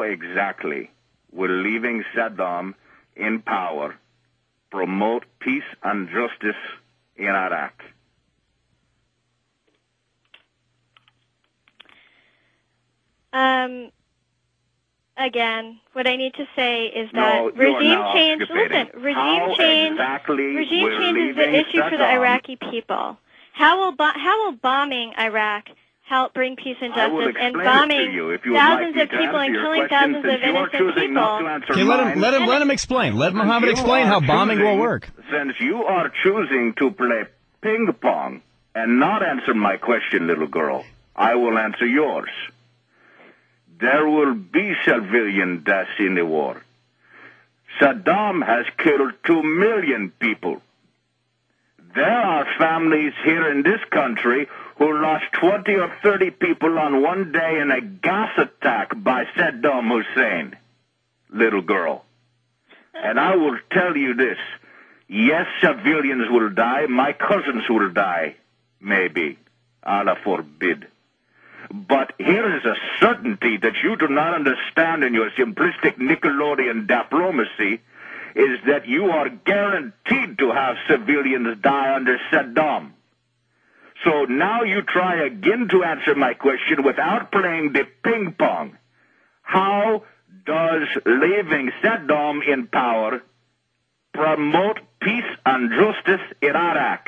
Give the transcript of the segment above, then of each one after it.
exactly will leaving Saddam in power promote peace and justice in Iraq? Again, what I need to say is that regime change is the issue for the Iraqi people. How will bombing Iraq help bring peace and justice, and bombing thousands of people and killing thousands of innocent people? Okay, let him explain. Let Mohammed explain how bombing will work. Since you are choosing to play ping pong and not answer my question, little girl, I will answer yours. There will be civilian deaths in the war. Saddam has killed 2 million people. There are families here in this country who lost 20 or 30 people on one day in a gas attack by Saddam Hussein, little girl. And I will tell you this. Yes, civilians will die. My cousins will die, maybe. Allah forbid. But here is a certainty that you do not understand in your simplistic Nickelodeon diplomacy, is that you are guaranteed to have civilians die under Saddam. So now you try again to answer my question without playing the ping pong. How does leaving Saddam in power promote peace and justice in Iraq?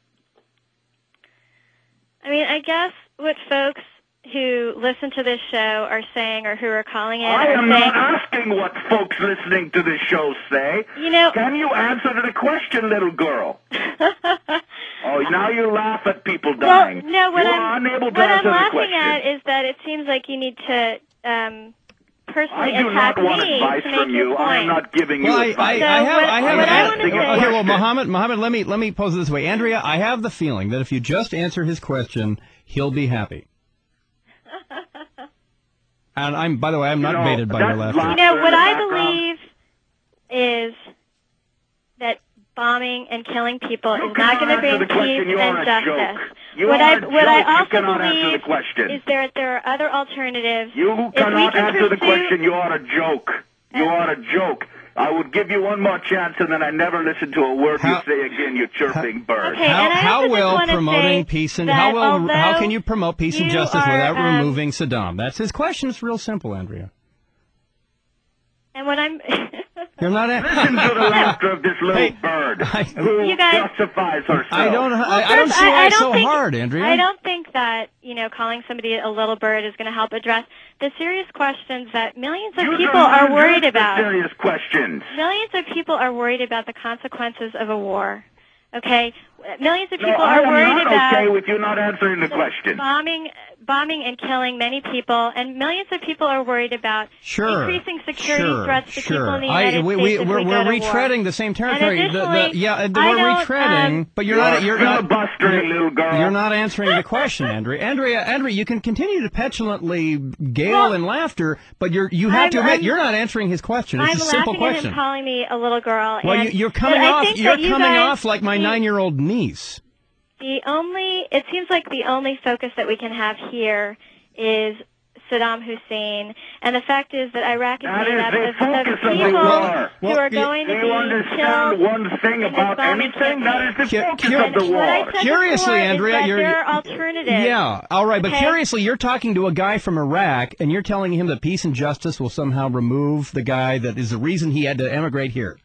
I mean, I guess what folks who listen to this show are saying, or who are calling in, I am not asking what folks listening to this show say. You know, can you answer the question, little girl? Oh, now you laugh at people dying. Well, no, what I'm laughing at is that it seems like you need to personally I do attack not want me advice to make from you. your point. I am not giving you advice. I have okay, well, Mohammed, let me pose it this way. Andrea, I have the feeling that if you just answer his question, he'll be happy. And by the way, I'm not baited by your laughter. You know, what I believe is that bombing and killing people is not going to bring peace and justice. What I also believe is that there are other alternatives. You cannot answer the question. You are a joke. You are a joke. I would give you one more chance, and then I never listen to a word you say again, you chirping bird. Okay, how will promoting peace and how can you promote peace and justice without removing Saddam? That's his question. It's real simple, Andrea. And what I'm You're not listen to the laughter of this little bird who justifies herself. I don't see why it's so hard, Andrea. I don't think that, calling somebody a little bird is going to help address the serious questions that millions of people are worried about. Serious questions. Millions of people are worried about the consequences of a war. Okay? Millions of people are worried about... I'm not okay with you not answering the question. Bombing and killing many people, and millions of people are worried about increasing security threats to people in the United States if we go to retreading war. the same territory. And additionally, we're retreading, but you're not little girl. You're not answering the question, Andrea. Andrea, you can continue to petulantly gale in laughter, but you have to admit you're not answing his question. It's a simple question. I'm laughing at him calling me a little girl. Well, you're coming off like my 9-year-old niece. It seems like the only focus that we can have here is Saddam Hussein, and the fact is that Iraq is made up of people who are going to be killed. Do you understand one thing about anything? That is the focus of the war. Curiously, Andrea, there are alternatives. Yeah, all right, but curiously, you're talking to a guy from Iraq, and you're telling him that peace and justice will somehow remove the guy that is the reason he had to emigrate here.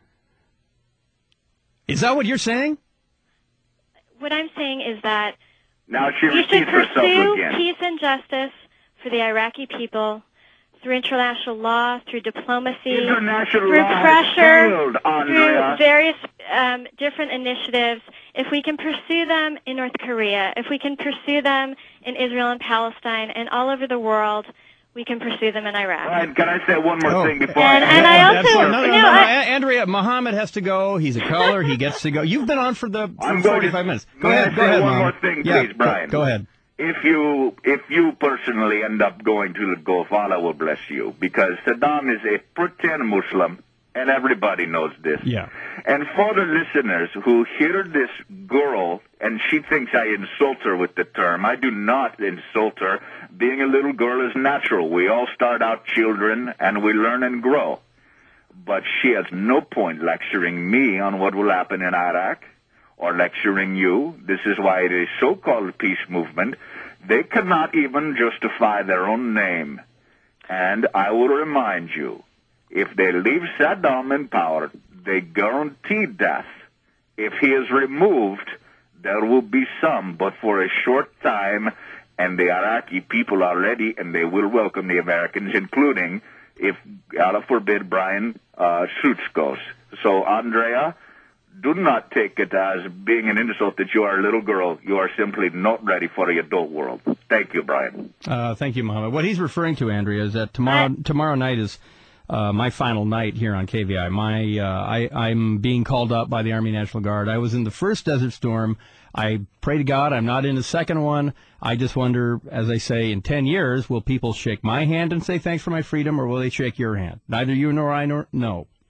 Is that what you're saying? What I'm saying is that we should pursue peace and justice for the Iraqi people through international law, through diplomacy, through pressure, through various different initiatives. If we can pursue them in North Korea, if we can pursue them in Israel and Palestine and all over the world, we can pursue them in Iraq. All right, can I say one more thing before Andrea, Mohammed has to go. He's a caller. He gets to go. You've been on for 45 minutes. Go ahead, one more thing, please, Brian. Go ahead. If you personally end up going to the Gulf, Allah will bless you, because Saddam is a pretend Muslim, and everybody knows this. Yeah. And for the listeners who hear this girl and she thinks I insult her with the term, I do not insult her. Being a little girl is natural. We all start out children and we learn and grow. But she has no point lecturing me on what will happen in Iraq or lecturing you. This is why the so-called peace movement, they cannot even justify their own name. And I will remind you, if they leave Saddam in power, they guarantee death. If he is removed, there will be some, but for a short time, and the Iraqi people are ready, and they will welcome the Americans, including, if Allah forbid, Brian Schutz goes. So, Andrea, do not take it as being an insult that you are a little girl. You are simply not ready for the adult world. Thank you, Brian. Thank you, Mohammed. What he's referring to, Andrea, is that tomorrow night is my final night here on KVI. I'm being called up by the Army National Guard. I was in the first Desert Storm. I pray to God I'm not in the second one. I just wonder, as I say, in 10 years, will people shake my hand and say thanks for my freedom, or will they shake your hand? Neither you nor I know.